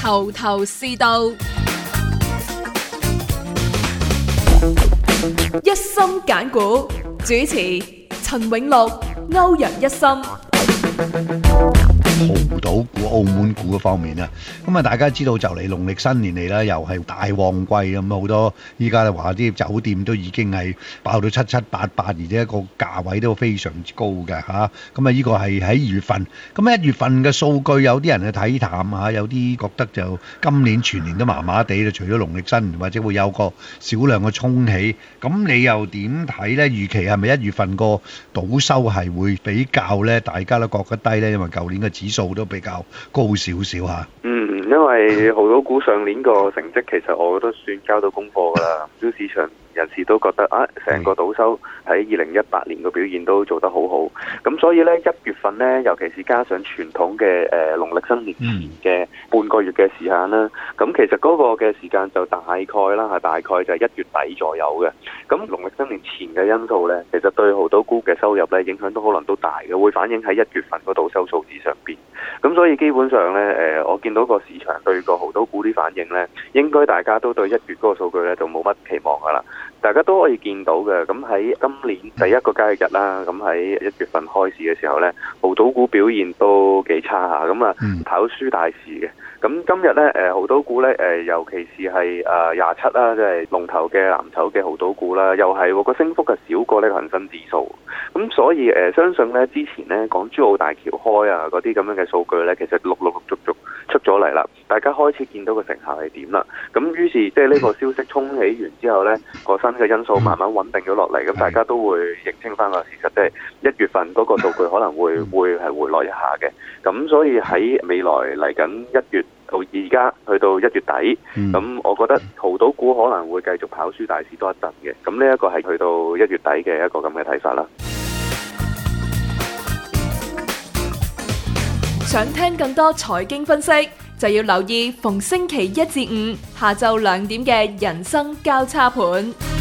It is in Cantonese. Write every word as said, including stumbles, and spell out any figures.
頭頭是道，一心揀股，主持陳永樂、歐陽一心。 濠賭股、澳門股嘅方面啊，咁啊大家知道就嚟農曆新年嚟啦，又係大旺季咁，好多依家咧話啲酒店都已經係爆到七七八八，而且個價位都非常之高嘅嚇。咁啊呢個係喺二月份，咁一月份嘅數據有啲人係睇淡嚇，有啲覺得就今年全年都麻麻地啦，除咗農曆新年或者會有個少量嘅沖起，咁你又點睇呢？預期係咪一月份個賭收係會比較呢？大家都覺得低呢？因為舊年嘅指數都比較高少少嚇。 嗯，因為濠賭股上年個成績其實我覺得算交到功課㗎啦，唔少市場人士都覺得啊，成個賭收喺二零一八年嘅表現都做得好好，咁所以呢，一月份呢，尤其是加上傳統嘅誒、呃、農曆新年前嘅半個月嘅時間啦，咁、嗯、其實嗰個嘅時間就大概啦，係大概就係一月底左右嘅。咁農曆新年前嘅因素呢，其實對濠賭股嘅收入呢影響都可能都大嘅，會反映喺一月份個賭收數字上邊。咁所以基本上呢，誒、呃、我見到個市場對個濠賭股啲反應呢，應該大家都對一月嗰個數據呢就冇乜期望㗎啦。大家都可以見到嘅，咁喺今年第一個交易日啦，咁喺一月份開市嘅時候呢，濠賭股表現都幾差下，咁啊跑輸大市嘅。咁今日呢，誒濠賭股呢，誒尤其是係誒廿七啦，即係龍頭嘅藍籌嘅濠賭股啦，又係個升幅係少過呢個恒生指數。咁所以誒、呃、相信呢，之前呢港珠澳大橋開啊嗰啲咁樣嘅數據呢，其實陸陸陸續續出咗嚟啦，大家開始見到個成效係點啦。咁於是即係呢個消息衝起完之後呢，個新嘅因素慢慢穩定咗落嚟，咁大家都會認清翻個事實，即係一月份嗰個數據可能會會係回落一下嘅。咁所以喺未來嚟緊一月到而家去到一月底，咁我覺得濠賭股可能會繼續跑輸大市多一陣嘅。咁呢一個係去到一月底嘅一個咁嘅睇法啦。 想聽更多財經分析，就要留意逢星期一至五下晝兩點嘅人生交叉盤。